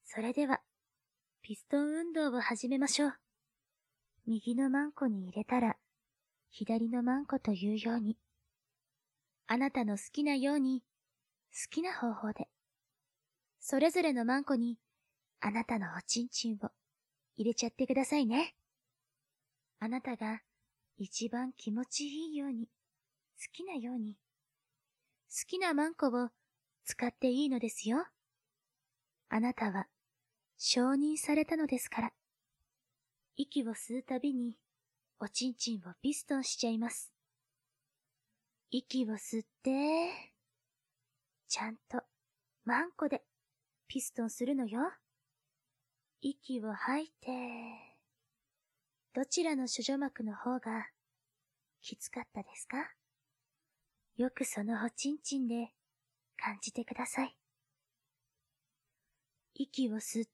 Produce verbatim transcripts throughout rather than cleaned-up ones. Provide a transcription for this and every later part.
それでは、ピストン運動を始めましょう。右のマンコに入れたら、左のマンコというように、あなたの好きなように、好きな方法で、それぞれのマンコに、あなたのおちんちんを入れちゃってくださいね。あなたが一番気持ちいいように、好きなように、好きなマンコを使っていいのですよ。あなたは承認されたのですから。息を吸うたびにおちんちんをピストンしちゃいます。息を吸って、ちゃんとマンコでピストンするのよ。息を吐いて、どちらの諸女膜の方がきつかったですか？よくそのおちんちんで感じてください。息を吸って、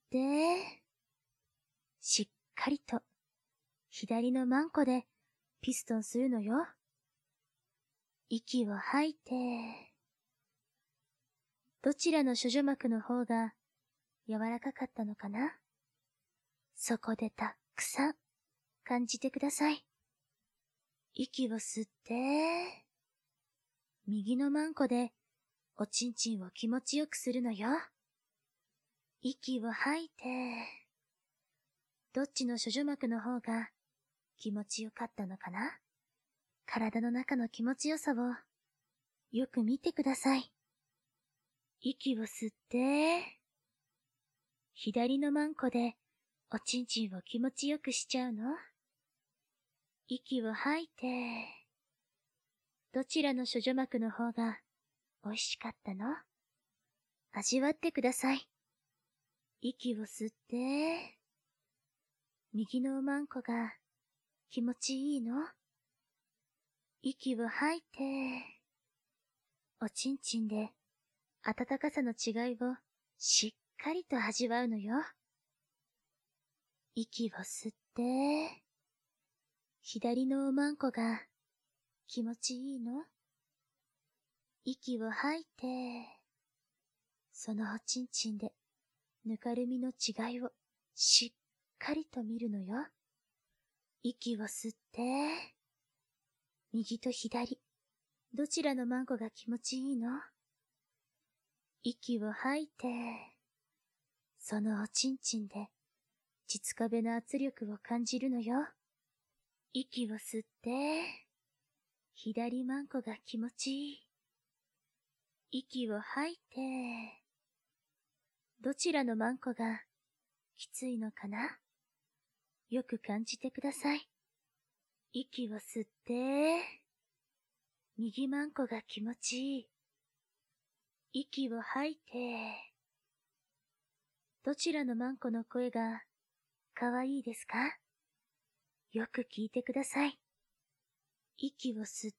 しっかりと左のマンコでピストンするのよ。息を吐いて、どちらの諸女膜の方が柔らかかったのかな？そこでたくさん感じてください。息を吸って、右のマンコでおちんちんを気持ちよくするのよ。息を吐いて、どっちの諸女膜の方が気持ちよかったのかな？体の中の気持ちよさをよく見てください。息を吸って、左のマンコでおちんちんを気持ちよくしちゃうの？息を吐いて、どちらの諸女膜の方が美味しかったの？味わってください。息を吸って、右のマンコが気持ちいいの？息を吐いて、おちんちんで温かさの違いをしっかりと味わうのよ。息を吸って、左のおまんこが気持ちいいの？息を吐いて、そのおちんちんでぬかるみの違いをしっかりと見るのよ。息を吸って、右と左、どちらのマンコが気持ちいいの？息を吐いて、そのおちんちんで膣壁の圧力を感じるのよ。息を吸って、左マンコが気持ちいい。息を吐いて、どちらのマンコがきついのかな？よく感じてください。息を吸って、右マンコが気持ちいい。息を吐いて、どちらのマンコの声がかわいいですか？よく聞いてください。息を吸って、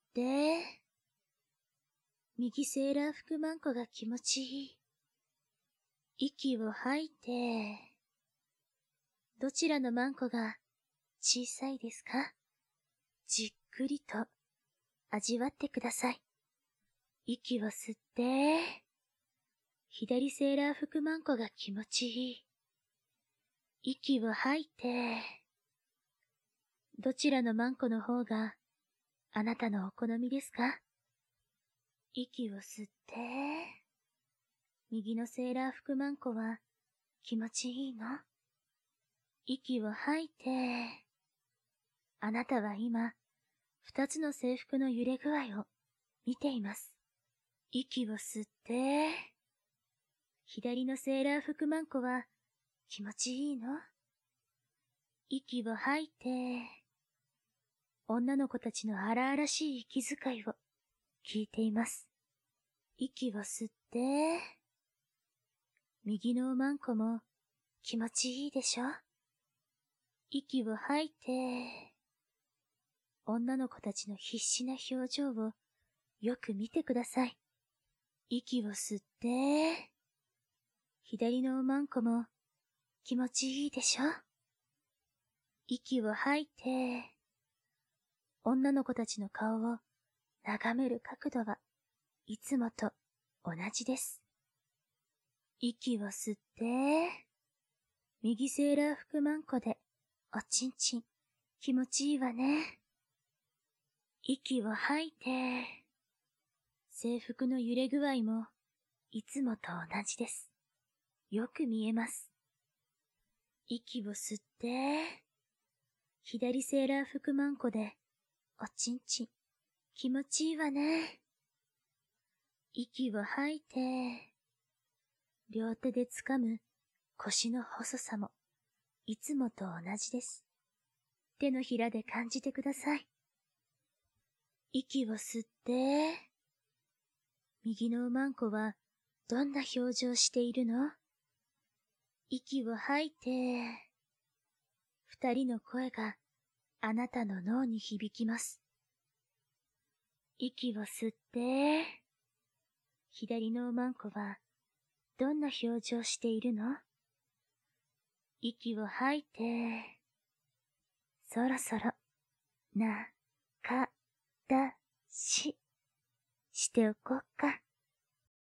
右セーラー服マンコが気持ちいい。息を吐いて、どちらのマンコが小さいですか？じっくりと味わってください。息を吸って、左セーラー服マンコが気持ちいい。息を吐いて、どちらのマンコの方があなたのお好みですか？息を吸って、右のセーラー服マンコは気持ちいいの？息を吐いて、あなたは今、二つの制服の揺れ具合を見ています。息を吸って、左のセーラー服マンコは気持ちいいの？息を吐いて、女の子たちの荒々しい息遣いを聞いています。息を吸って、右のおまんこも気持ちいいでしょ？息を吐いて、女の子たちの必死な表情をよく見てください。息を吸って、左のおまんこも気持ちいいでしょ？息を吐いて、女の子たちの顔を眺める角度はいつもと同じです。息を吸って、 右セーラー服マンコで、おちんちん、気持ちいいわね。息を吐いて、制服の揺れ具合も、いつもと同じです。よく見えます。息を吸って、左セーラー服マンコで、おちんちん、気持ちいいわね。息を吐いて、両手で掴む腰の細さも、いつもと同じです。手のひらで感じてください。息を吸って、右のおまんこはどんな表情しているの？息を吐いて、二人の声があなたの脳に響きます。息を吸って、左のおまんこはどんな表情しているの？息を吐いて、そろそろ、な、か、だ、し、しておこうか。